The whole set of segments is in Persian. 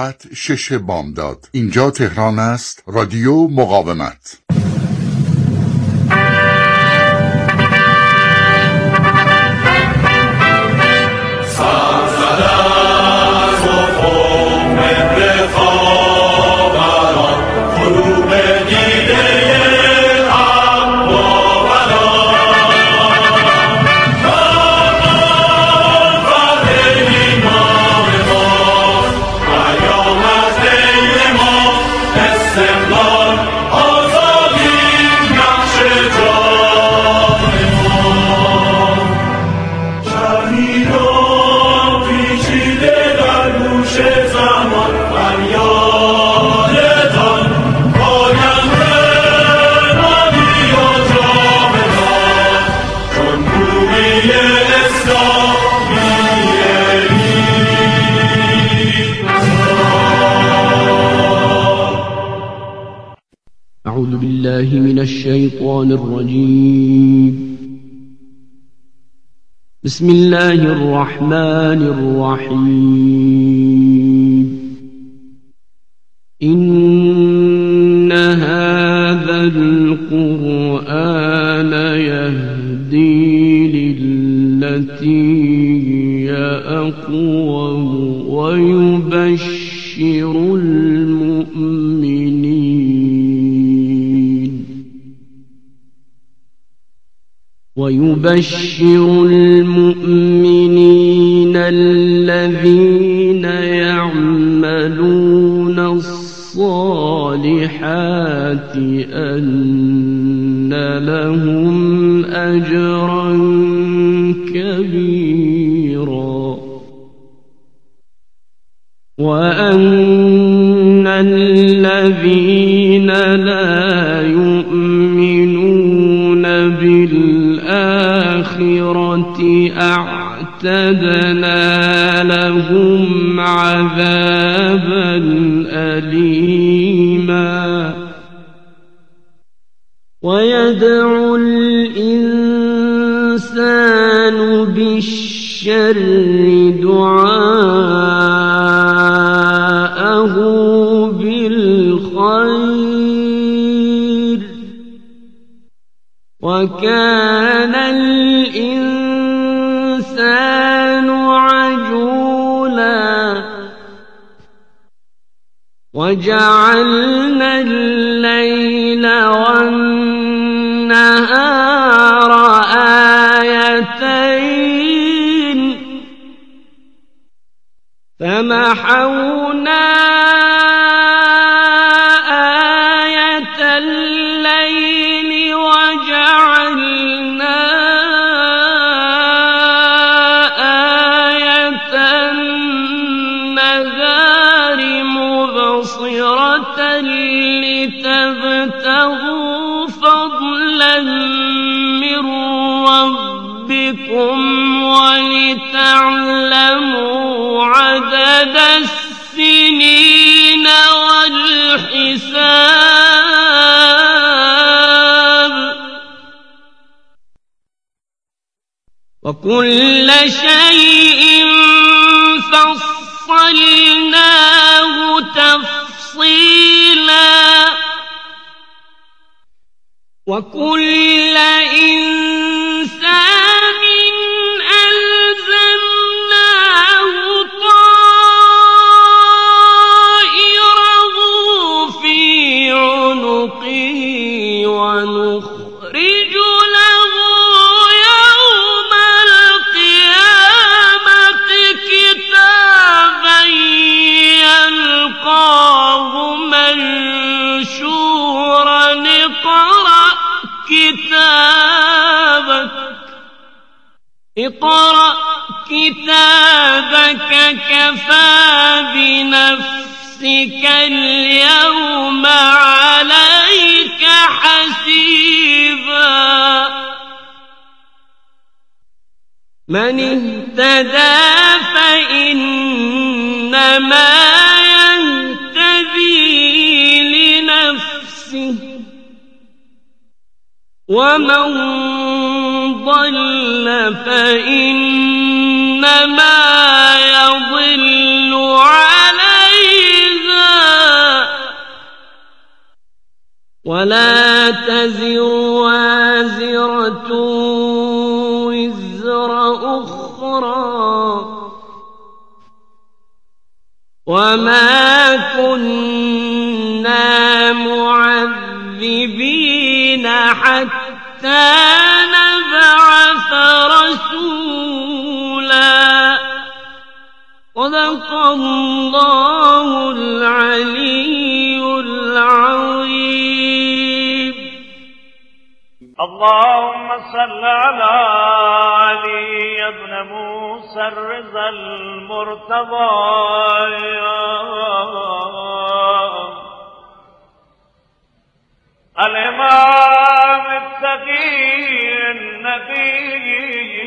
ساعت 6 بامداد. اینجا تهران است. رادیو مقاومت. أعوذ بالله من الشيطان الرجيم. بسم الله الرحمن الرحيم. إن هذا القرآن يهدي للتي هي أقوم ويبشر المؤمنين الذين يعملون الصالحات أن لهم أجرا كبيرا وأن الذين لا يؤمنون بالآخرة أعتدنا لهم عذابا أليما ويدعو الإنسان بالشر دعاءه بالخير وكان الإنسان عجولا وجعلنا الليل والنهار آيتين فمحونا آية الليل وجعلنا آية النهار مبصرة لتبتغوا فضلا من ربكم ولتعلموا عدد السنين والحساب وكل شيء فصلناه تفصيلا وكل إنسان ألزمناه طائره في عنقه ونخرج له يوم القيامة كتابا يلقاه منشورا اقرأ كتابك كفى بنفسك اليوم عليك حسيبا من اهتدى فإنما يهتدي لنفسه ومن ضل فإنما يضل عليه ولا تزر وازرة وزر أخرى وما كنا معذبين حتى نبعث رسولا صدق الله العلي العظيم. اللهم صل على علي بن موسى الرضا المرتضى الإمام التقي النبي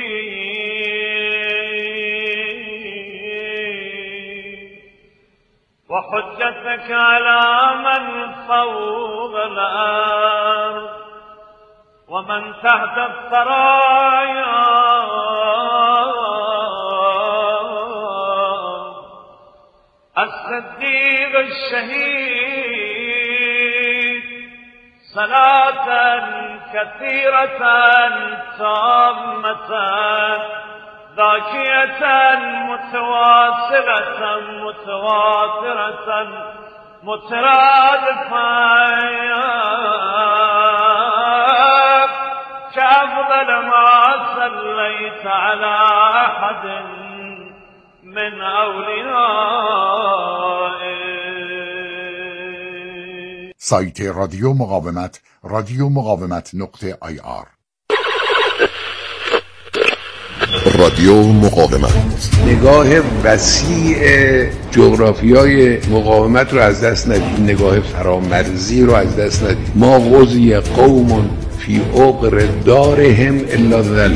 وحجتك على من فوق الأرض ومن تحت الثرايا الصديق الشهيد صلاة كثيرة تامة ذاكية متواصلة متواترة مترادفة كأفضل ما صليت على أحد من أوليائك. سایت رادیو مقاومت radiomogavamat.ir. رادیو مقاومت، نگاه وسیع جغرافیای مقاومت رو از دست ندید، نگاه فرامرزی رو از دست ندید. ما غزی قوم فی عقر دارهم الا ذل.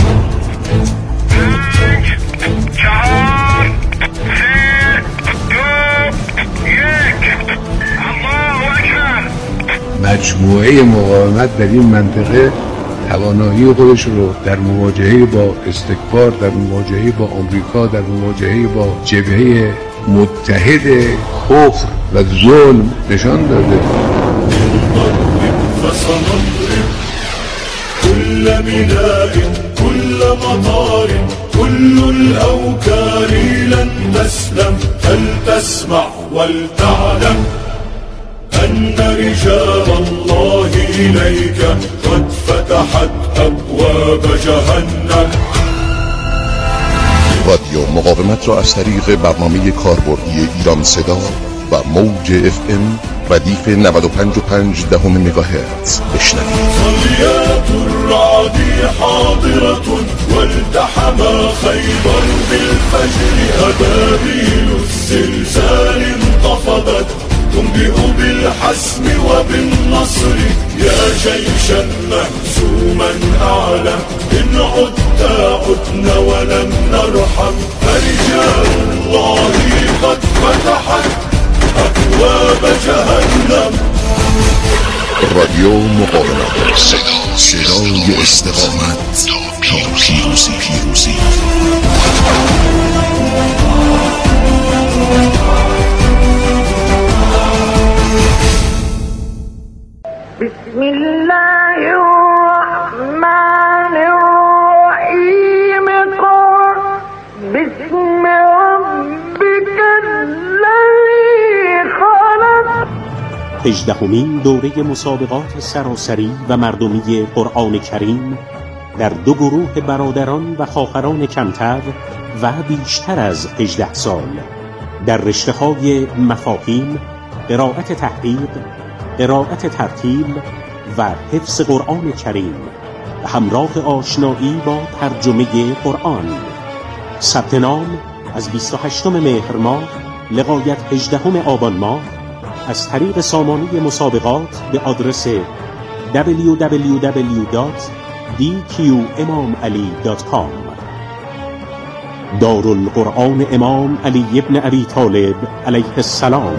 مجموعه مقاومت در این منطقه توانایی خودش رو در مواجهه با استکبار، در مواجهه با آمریکا، در مواجهه با جبهه متحد کفر و ظلم نشان داده. كل بناء كل مطار كل الأوكار لن تسلم فلتسمع ولتعلم أن رجال الله إليك قد فتحت أبواب جهنم. رادیو مقاومت را از طریق برنامه کاربردی ایران صدا و موج FM ردیف 95.5 مگاهرتز بشنوید. صليات الرعد حاضرة والتحما خيبر بالفجر أبابيل الزلزال انتفضت تنبئ بالحسم وبالنصر يا جيشا مهزوما أعلى إن عدت عدنا ولم نرحم فرجال الله قد فتحت أبواب جهنم. رادیو مقاومت، صدای استقامت تا پیروزی. بسم الله الرحمن الرحيم قل بسم ربك الذي خلق. 18مین دوره مسابقات سراسری و مردمی قرآن کریم در دو گروه برادران و خواهران کمتر و بیشتر از 18 سال در رشته‌های مفاهیم، قرائت تحقیق، قرائت ترتیل و حفظ قرآن کریم و همراه آشنایی با ترجمه قرآن. ثبت نام از 28 مهر ماه لغایت 18 آبان ماه از طریق سامانه مسابقات به آدرس www.dqimamali.com. دارالقرآن امام علی ابن ابی طالب علیه السلام.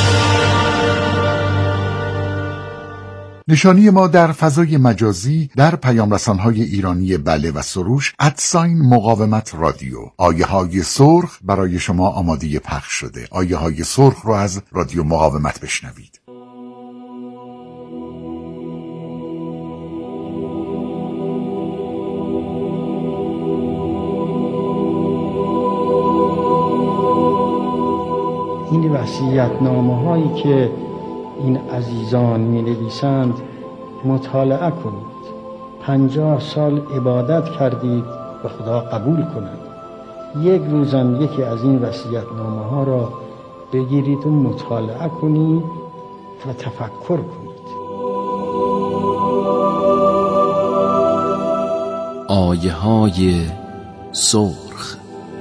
نشانی ما در فضای مجازی در پیام رسان‌های ایرانی بله و سروش @مقاومت رادیو. آیه‌های سرخ برای شما آماده پخش شده. آیه‌های سرخ رو از رادیو مقاومت بشنوید. این وصیت‌نامه هایی که این عزیزان می نویسند مطالعه کنید. 50 سال عبادت کردید و خدا قبول کند. یک روزم یکی از این وصیت‌نامه ها را بگیرید و مطالعه کنید و تفکر کنید. آیه های سرخ.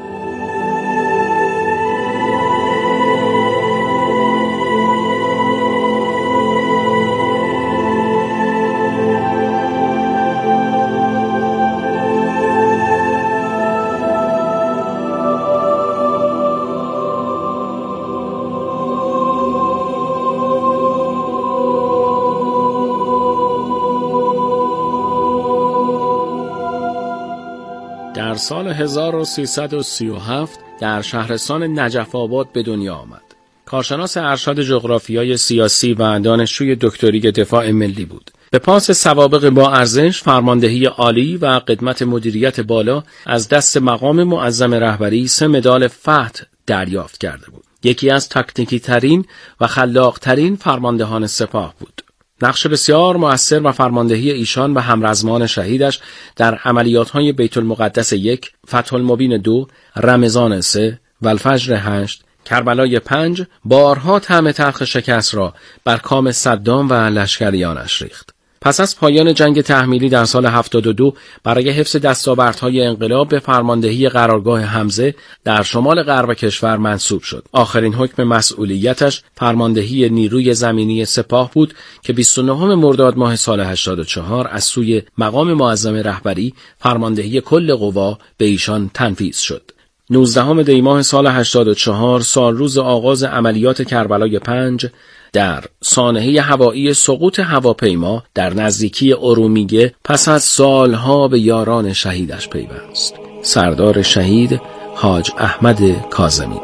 در سال 1337 در شهرستان نجف آباد به دنیا آمد. کارشناس ارشد جغرافیای سیاسی و دانشجوی دکتری دفاع ملی بود. به پاس سوابق با ارزش، فرماندهی عالی و قدمت مدیریت بالا از دست مقام معظم رهبری 3 مدال فتح دریافت کرده بود. یکی از تکنیکی ترین و خلاق ترین فرماندهان سپاه بود. نقش بسیار مؤثر و فرماندهی ایشان و همرزمان شهیدش در عملیات‌های بیت المقدس 1، فتح المبین 2، رمضان 3، والفجر 8، کربلای 5 بارها طعم تلخ شکست را بر کام صدام و لشکریانش ریخت. پس از پایان جنگ تحمیلی در سال 72 برای حفظ دستاوردهای انقلاب به فرماندهی قرارگاه حمزه در شمال غرب کشور منصوب شد. آخرین حکم مسئولیتش فرماندهی نیروی زمینی سپاه بود که 29 مرداد ماه سال 84 از سوی مقام معظم رهبری فرماندهی کل قوا به ایشان تنفیذ شد. 19 دی ماه سال 84 سال روز آغاز عملیات کربلای 5 در سانحه هوایی سقوط هواپیما در نزدیکی ارومیه پس از سالها به یاران شهیدش پیوست. سردار شهید حاج احمد کاظمی.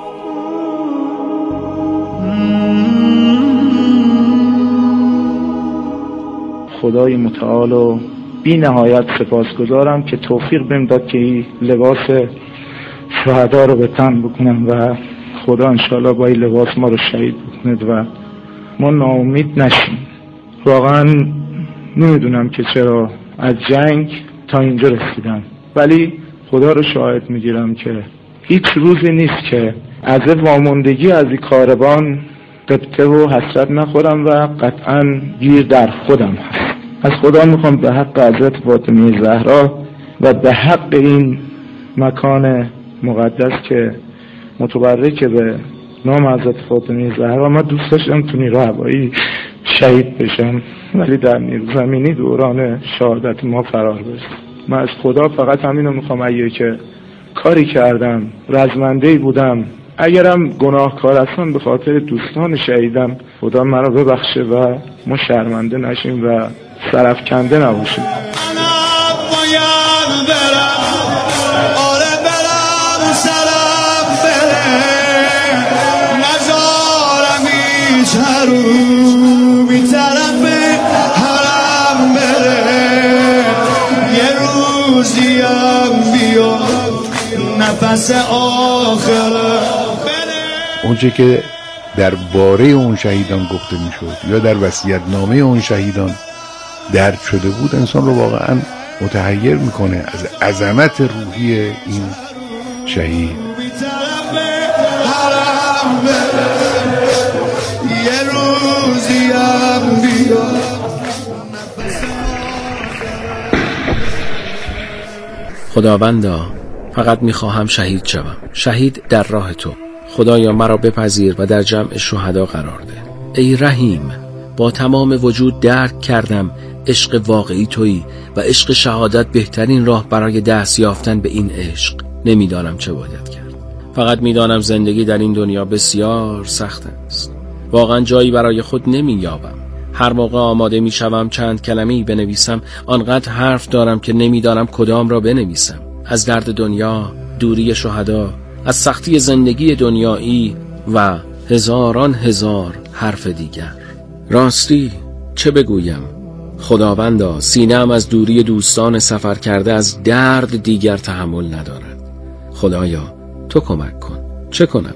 خدای متعال و بی نهایت سپاسگزارم که توفیق بهم داد که این لباس شهدا رو به تن بکنم و خدا انشاءالله با این لباس ما رو شهید بکند و ما ناامید نشیم. واقعا نمیدونم که چرا از جنگ تا اینجا رسیدم، ولی خدا رو شاهد میگیرم که هیچ روزی نیست که از واماندگی از این کاروان قبطه و حسرت نخورم و قطعا گیر در خودم هست. از خدا میخوام به حق حضرت فاطمه زهرا و به حق این مکان مقدس که متبرک به نام حضرت فاطمه زهرا، من دوست داشتم تو نیرو هوایی شهید بشم، ولی در نیرو زمینی دوران شهادت ما فرار برسم. من از خدا فقط همینو میخوام، اگه که کاری کردم رزمنده‌ای بودم، اگرم گناهکار هستم به خاطر دوستان شهیدم، خدا منو ببخشه و ما شرمنده نشیم و سرفکنده نباشیم. اونچه که درباره اون شهیدان گفته میشد یا در وصیت‌نامه اون شهیدان درج شده بود، انسان رو واقعا متحیر میکنه از عظمت روحی این شهید. خداوندا، فقط میخواهم شهید شوم، شهید در راه تو. خدایا مرا بپذیر و در جمع شهدا قرار ده. ای رحیم، با تمام وجود درک کردم عشق واقعی تویی و عشق شهادت بهترین راه برای دست یافتن به این عشق. نمیدانم چه باید کرد. فقط میدانم زندگی در این دنیا بسیار سخت است. واقعا جایی برای خود نمییابم. هر موقع آماده میشوم چند کلمه‌ای بنویسم، آنقدر حرف دارم که نمیدانم کدام را بنویسم. از درد دنیا، دوری شهدا، از سختی زندگی دنیایی و هزاران هزار حرف دیگر. راستی چه بگویم؟ خداوندا، سینه‌ام از دوری دوستان سفر کرده از درد دیگر تحمل ندارد. خدایا تو کمک کن. چه کنم؟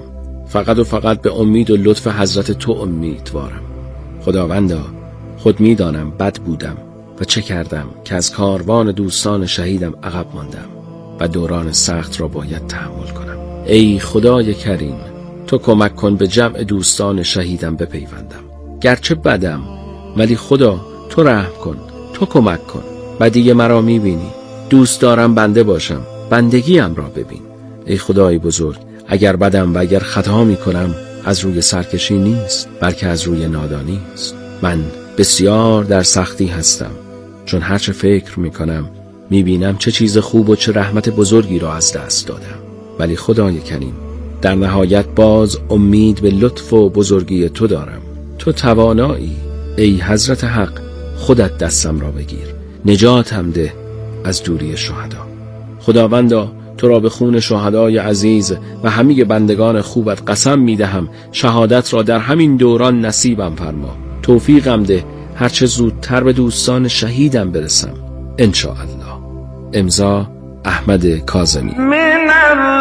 فقط و فقط به امید و لطف حضرت تو امیدوارم. خداوندا، خود میدانم بد بودم و چه کردم که از کاروان دوستان شهیدم عقب ماندم و دوران سخت را باید تحمل کنم. ای خدای کریم، تو کمک کن به جمع دوستان شهیدم بپیوندم. گرچه بدم ولی خدا تو رحم کن، تو کمک کن. بدی مرا میبینی، دوست دارم بنده باشم، بندگیم را ببین. ای خدای بزرگ، اگر بدم و اگر خطا میکنم از روی سرکشی نیست، بلکه از روی نادانی است. من بسیار در سختی هستم، چون هرچه فکر میکنم میبینم چه چیز خوب و چه رحمت بزرگی را از دست دادم. ولی خدای کریم، در نهایت باز امید به لطف و بزرگی تو دارم. تو توانایی. ای حضرت حق، خودت دستم را بگیر، نجاتم ده از دوری شهدا. خداوندا، تو را به خون شهدای عزیز و همه بندگان خوبت قسم میدهم شهادت را در همین دوران نصیبم فرما. توفیقم ده هرچه زودتر به دوستان شهیدم برسم انشاءالله. امضا احمد کاظمی. من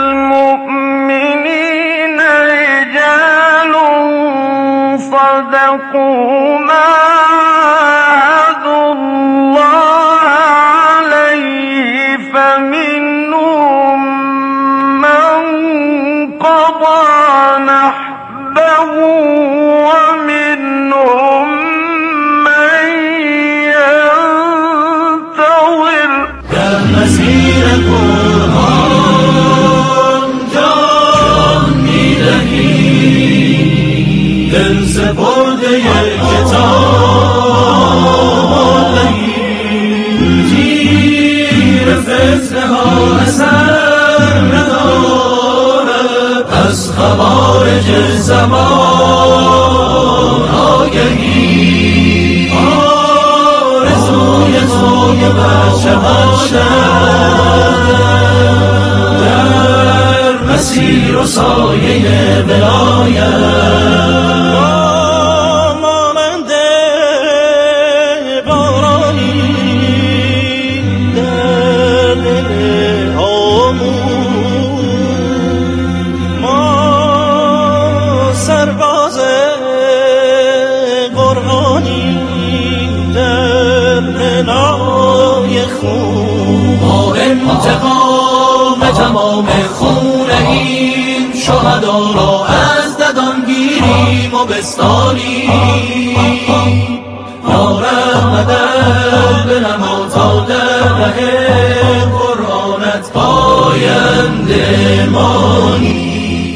المؤمنین رجال صدقوا ما عهدوا الله علیه فمنهم من قضى نحبه ومنهم من ينتظر. در مسیر قرآن جان می‌دهی، دل سپرده کتاب تیر فتنه ها اثر ندارد، از خوارج زمان آگهی. آرزوی تو که بچه باشد در مسیر و سایه ولایت. با انتقام تمام خون این شهدا را از ددان گیریم و بستانیم. یا رحمتت بنما تا در ره قرآنت پاینده مانی.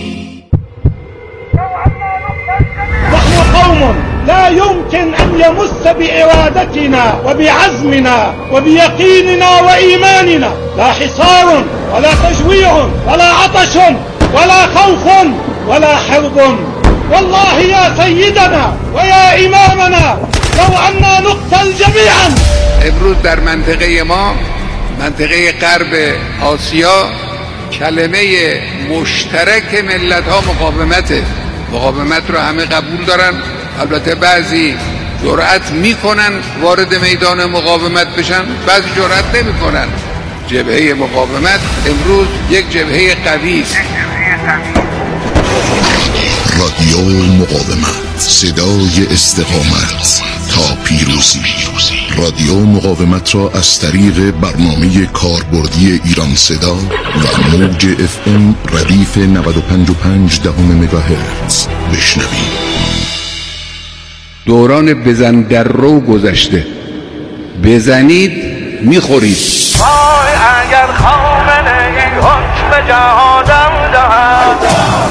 نحن قوم لا يمكن أن يمس بإرادتنا وبعزمنا وبيقيننا وإيماننا لا حصار ولا تجويع ولا عطش ولا خوف ولا حرب. والله يا سيدنا ويا إمامنا لو أننا نقتل جميعا. امروز در منطقه ما، منطقه غرب آسیا، کلمه مشترک ملت ها مقاومته. مقاومت رو همه قبول دارن، البته بعضی جرأت میکنن وارد میدان مقاومت بشن، بعضی جرأت نمیکنن. جبهه مقاومت امروز یک جبهه قوی است. رادیو مقاومت، صدای استقامت تا پیروزی. رادیو مقاومت را از طریق برنامه کاربردی ایران صدا و موج FM ردیف 95.5 مگاهرتز بشنوید. دوران بزن در رو گذشته، بزنید میخورید. وای اگر خامنه ای حکم جهادم دهد،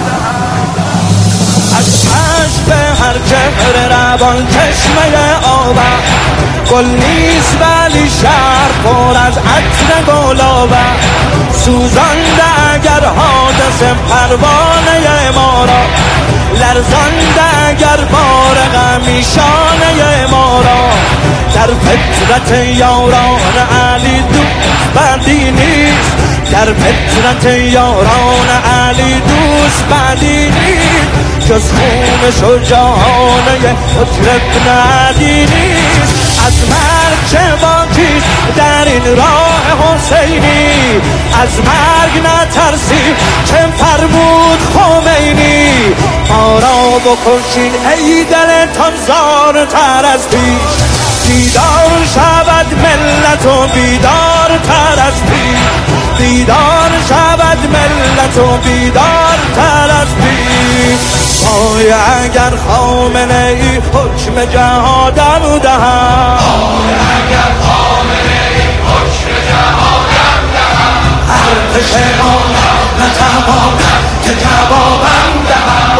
از عشق هر چهره روان چشمه آبم، گل نیست ولی شهر پر از عطر گلابم، سوزانده اگر حادث پروانه ما را، لرزانده اگر بار غمیشانه ما را، در فطرت یاران علی دوست بدی نیست، در فطرت یاران علی دوست بدی نیست، جز خون شجاعانه مطرب ندی نیست. از مرگ چه باقی کیست در این راه حسینی؟ از مرگ نترسی که فرمود خمینی. ما را بکشین ای دلتان زارتر از پیش، بیدار شود ملت و بیدار تر از پیش، بیدار شود ملت و بیدار تر از پیش. وای اگر خامنه ای حکم جهادم دهد، وای اگر خامنه ای حکم جهادم دهد، ارتش ما نتواند که جوابم دهد.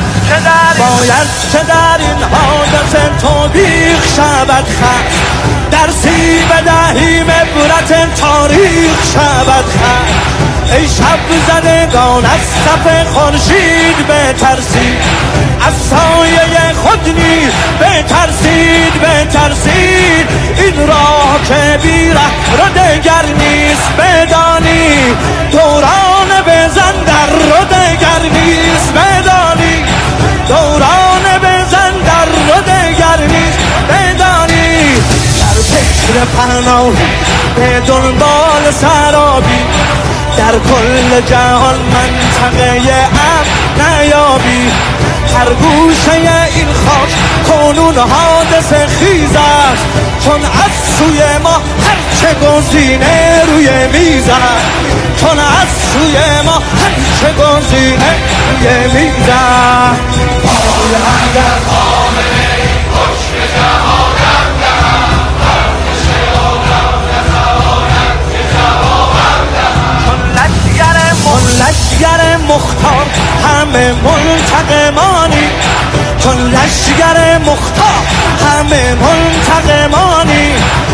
باید که در این حادثه توبیخ شود خط، درسی بدهیم عبرت تاریخ شود خط. ای شب زدگان از صف خورشید بترسید، از سایه خود نیز بترسید بترسید. این راه که بی ره رو دگر نیست بدانی، دوران بزن در رو دگر نیست بدانی، دوران بزن در رو دگر نیست بدانی. در فکر پناه به دنبال سرابی، در کل جهان منطقه امن نیابی. هر گوشه این خاک کنون حادثه خیز است، چون از سوی ما هرچه گزینه روی میز است، چون از سوی ما هرچه گزینه روی میز است. وای اگر خامنه ای حکم جهادم دهد، ارتش آدم نتواند که جوابم دهد. چون لشگر مختار همه منتقمانی، چون لشگر مختار همه منتقمانی.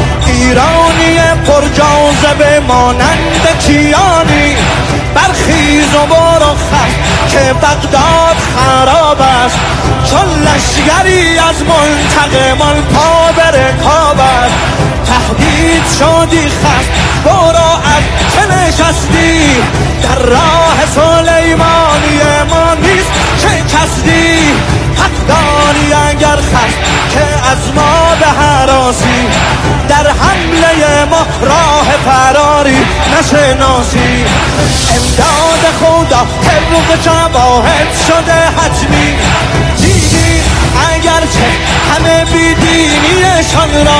ایرانی پر جاذبه مانند کیانی، برخیز و برو خط که بغداد خراب است. چون لشگری از منتقمان پا به رکاب است، تهدید شدی خط برو از که نشستی. در راه سلیمانی ما نیست شکستی، حق داری اگر خست که از ما به هراسی. در حمله ما راه فراری نشناسی. امداد خدا طبق شواهد شده حتمی، دیدیم اگرچه همه بیدینیشان را،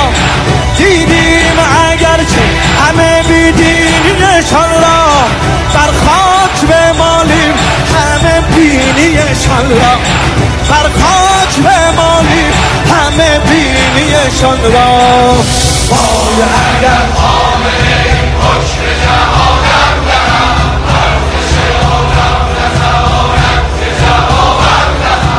دیدیم اگرچه همه بیدینیشان را. بر خاک بمالیم همه بینیشان را، بر خاک بمالیم همه بینیشان را. وای اگر خامنه ای حکم جهادم دهد، ارتش آدم نتواند که جوابم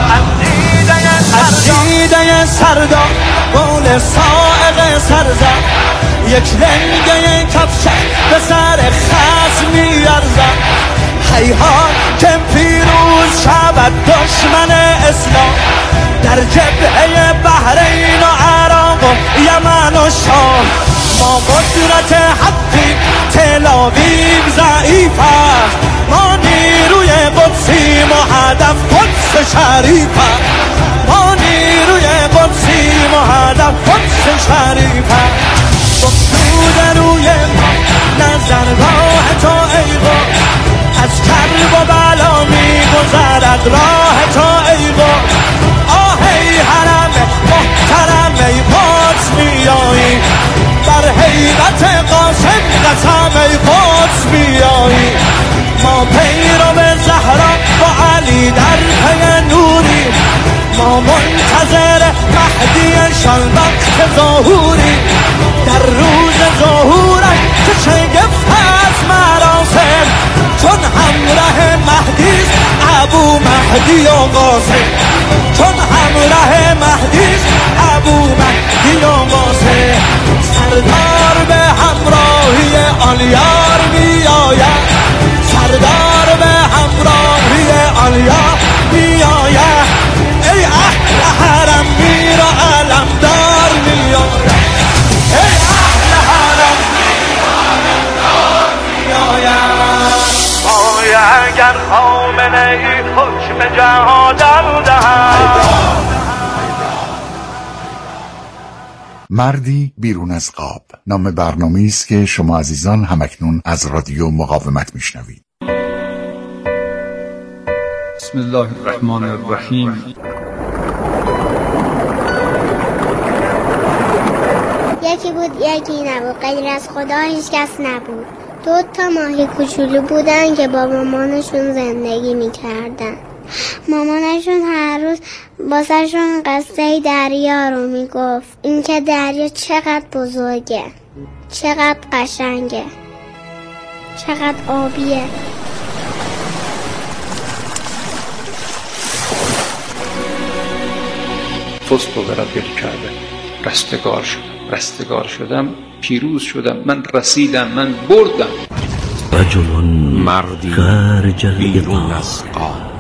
دهد. از دیده سردار قول صاعق سرزد، یک لنگه کفشک به سر خصم میارزد. هیهات که پیروز شود دشمن اسلام، در جبهه بحرین و عراق و یمن و شام. ما قدرت حقی تل‌آویو ضعیف است، ما نیروی قدسیم و هدف قدس شریف است، ما نیروی قدسیم و هدف قدس شریف است. بگشوده روی ما نظرگاه تو ای قدس، از کرب و بلا می‌گذرد راه تو ای قدس. آه ای حرم محترم ای قدس میایی، بر حیرت قاسم قسم ای قدس میایی. ما پیرو زهرا و علی در پی نوری، ما منتظر مهدیشان وقت ظهوری. در روز ظهورش که شگفت از مراسم، چون همراه مهدیست ابو مهدی و قاسم، چون همراه مهدیست ابو مهدی و قاسم. سردار به همراهی آن یار می آید، سردار به همراهی آن یار می آید. ای اهل حرم میر و علمدار می آید، ای اهل حرم میر و علمدار می آید. وای اگر خامنه ای حکم جهادم دهد، مردی بیرون از قاب، نام برنامه‌ای است که شما عزیزان همکنون از رادیو مقاومت میشنوید. بسم الله الرحمن الرحیم. یکی بود یکی نبود، غیر از خدا هیچ کس نبود. 2 تا ماهی کوچولو بودن که با مامانشون زندگی میکردن. مامانشون هر روز باسهشون قصه دریا رو میگفت، اینکه دریا چقدر بزرگه، چقدر قشنگه، چقدر آبیه. فزت به رب الکعبه، رستگار شدم، پیروز شدم، من رسیدم، من بردم. رجل مردی بیرون از قاب.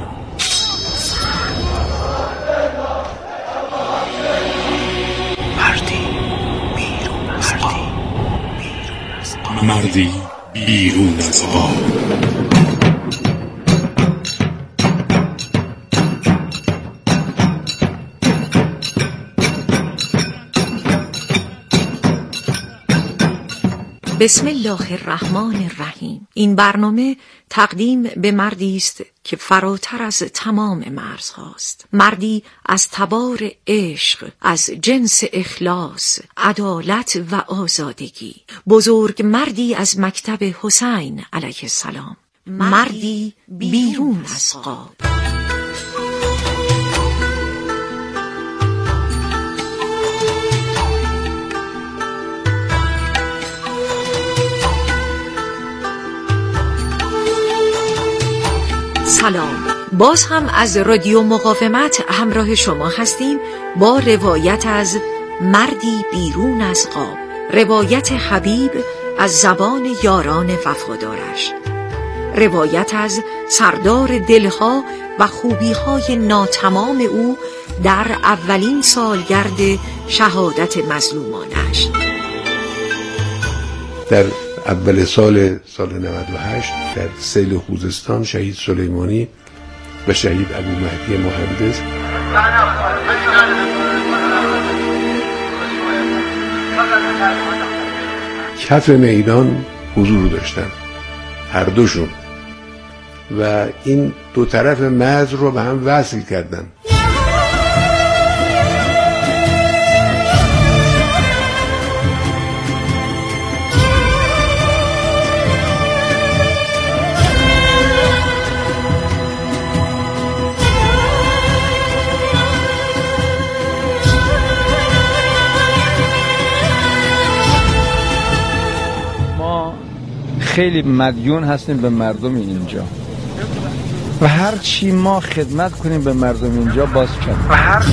مردی بیرون از قاب. بسم الله الرحمن الرحیم. این برنامه تقدیم به مردی است که فراتر از تمام مرزهاست. مردی از تبار عشق، از جنس اخلاص، عدالت و آزادگی. بزرگ مردی از مکتب حسین علیه السلام. مردی بیرون از قاب. سلام، باز هم از رادیو مقاومت همراه شما هستیم با روایت از مردی بیرون از قاب، روایت حبیب از زبان یاران وفادارش، روایت از سردار دلها و خوبیهای ناتمام او در اولین سالگرد شهادت مظلومانش. در اول سال 98 در سیل خوزستان شهید سلیمانی و شهید ابو مهدی مهندس کف میدان حضور داشتن، هر دوشون، و این دو طرف مرز رو به هم وصل کردن. خیلی مدیون هستیم به مردم اینجا و هر چی ما خدمت کنیم به مردم اینجا باز کردیم.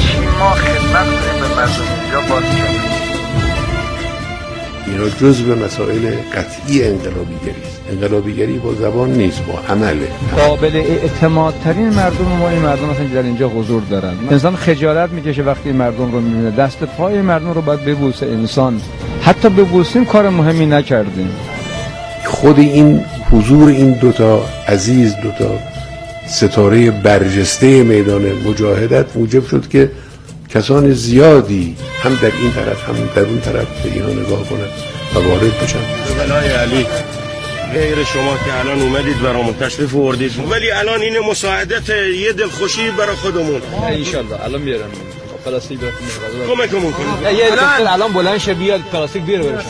اینا جزء مسائل قطعی انقلابیگری است. انقلابیگری با زبان نیست، با عمله. قابل اعتمادترین مردم ما این مردم هستن که در اینجا حضور دارن. انسان خجالت میکشه وقتی مردم رو میبینه، دست پای مردم رو باید ببوسه. انسان حتی ببوسیم کار مهمی نکردیم. خود این حضور این دوتا عزیز، دوتا ستاره برجسته میدان مجاهدت موجب شد که کسان زیادی هم در این طرف هم در اون طرف به اینا نگاه کنند و وارد بشن. ولای علی، غیر شما که الان اومدید برامون تشریف آوردید، ولی الان این مساعدت یه دلخوشی برای خودمون. انشالله الان میارم پلاستیک براتون کمکمون کنید. یه دکتر الان بلند شه بیاد پلاستیک بیاره برشن.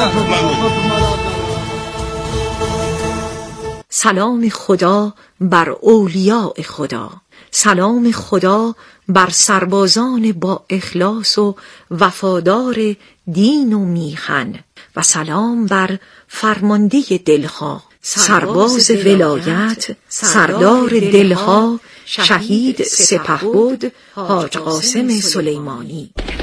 سلام خدا بر اولیاء خدا، سلام خدا بر سربازان با اخلاص و وفادار دین و میهن، و سلام بر فرمانده دلها، سرباز ولایت، سردار دلها، شهید سپهبد حاج قاسم سلیمانی.